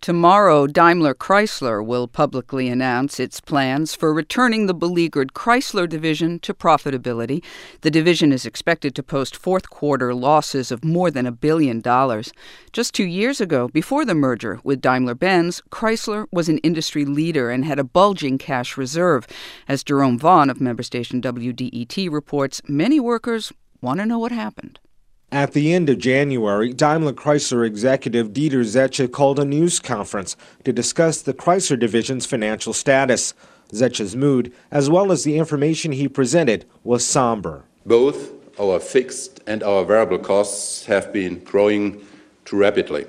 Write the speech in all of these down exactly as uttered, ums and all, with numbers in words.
Tomorrow, Daimler Chrysler will publicly announce its plans for returning the beleaguered Chrysler division to profitability. The division is expected to post fourth quarter losses of more than a billion dollars. Just two years ago, before the merger with Daimler-Benz, Chrysler was an industry leader and had a bulging cash reserve. As Jerome Vaughn of member station W D E T reports, many workers want to know what happened. At the end of January, Daimler Chrysler executive Dieter Zetsche called a news conference to discuss the Chrysler division's financial status. Zetsche's mood, as well as the information he presented, was somber. Both our fixed and our variable costs have been growing too rapidly.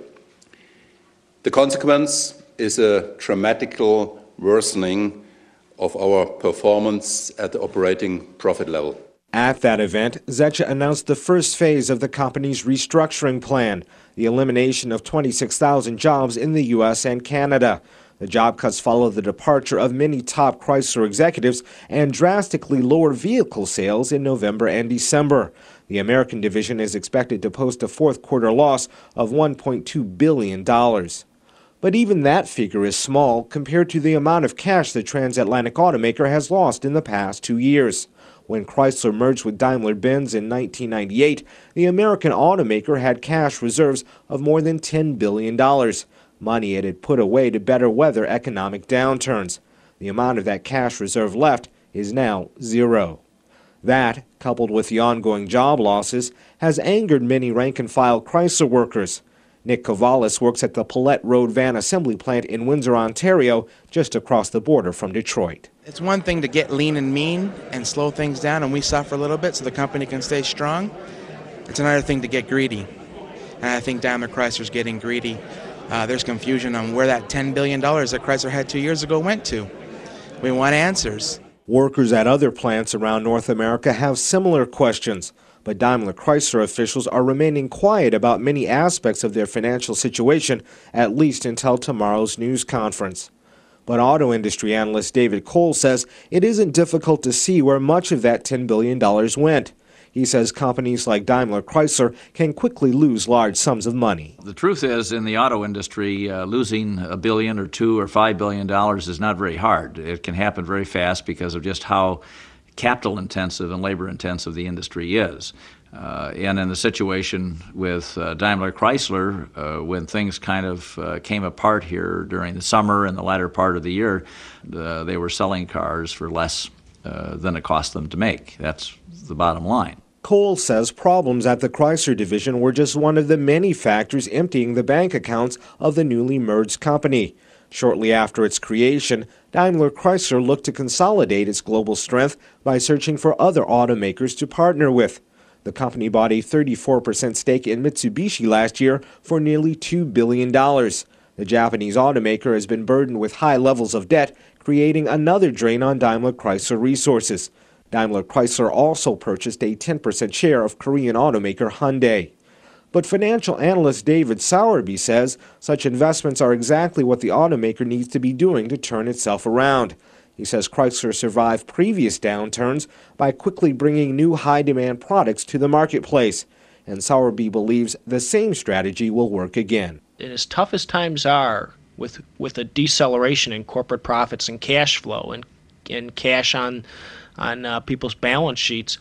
The consequence is a dramatical worsening of our performance at the operating profit level. At that event, Zetsche announced the first phase of the company's restructuring plan, the elimination of twenty-six thousand jobs in the U S and Canada. The job cuts follow the departure of many top Chrysler executives and drastically lower vehicle sales in November and December. The American division is expected to post a fourth quarter loss of one point two billion dollars. But even that figure is small compared to the amount of cash the transatlantic automaker has lost in the past two years. When Chrysler merged with Daimler-Benz in nineteen ninety-eight, the American automaker had cash reserves of more than ten billion dollars, money it had put away to better weather economic downturns. The amount of that cash reserve left is now zero. That, coupled with the ongoing job losses, has angered many rank-and-file Chrysler workers. Nick Kovalis works at the Paulette Road van assembly plant in Windsor, Ontario, just across the border from Detroit. It's one thing to get lean and mean and slow things down, and we suffer a little bit so the company can stay strong. It's another thing to get greedy, and I think Daimler Chrysler's getting greedy. Uh, there's confusion on where that ten billion dollars that Chrysler had two years ago went to. We want answers. Workers at other plants around North America have similar questions. But Daimler Chrysler officials are remaining quiet about many aspects of their financial situation, at least until tomorrow's news conference. But auto industry analyst David Cole says it isn't difficult to see where much of that ten billion dollars went. He says companies like Daimler Chrysler can quickly lose large sums of money. The truth is, in the auto industry, uh, losing a billion or two or five billion dollars is not very hard. It can happen very fast because of just how capital intensive and labor intensive the industry is. Uh, and in the situation with uh, Daimler Chrysler, uh, when things kind of uh, came apart here during the summer and the latter part of the year, uh, they were selling cars for less uh, than it cost them to make. That's the bottom line. Cole says problems at the Chrysler division were just one of the many factors emptying the bank accounts of the newly merged company. Shortly after its creation, Daimler Chrysler looked to consolidate its global strength by searching for other automakers to partner with. The company bought a thirty-four percent stake in Mitsubishi last year for nearly two billion dollars. The Japanese automaker has been burdened with high levels of debt, creating another drain on Daimler Chrysler resources. Daimler Chrysler also purchased a ten percent share of Korean automaker Hyundai. But financial analyst David Sowerby says such investments are exactly what the automaker needs to be doing to turn itself around. He says Chrysler survived previous downturns by quickly bringing new high-demand products to the marketplace. And Sowerby believes the same strategy will work again. And as tough as times are, with with a deceleration in corporate profits and cash flow and and cash on on uh, people's balance sheets,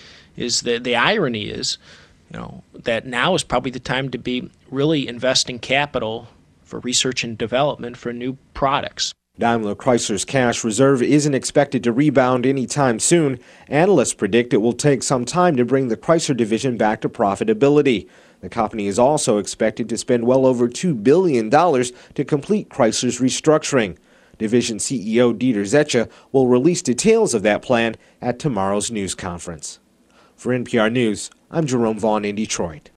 is the the irony is, you know, that now is probably the time to be really investing capital for research and development for new products. Daimler Chrysler's cash reserve isn't expected to rebound anytime soon. Analysts predict it will take some time to bring the Chrysler division back to profitability. The company is also expected to spend well over two billion dollars to complete Chrysler's restructuring. Division C E O Dieter Zetsche will release details of that plan at tomorrow's news conference. For N P R News, I'm Jerome Vaughn in Detroit.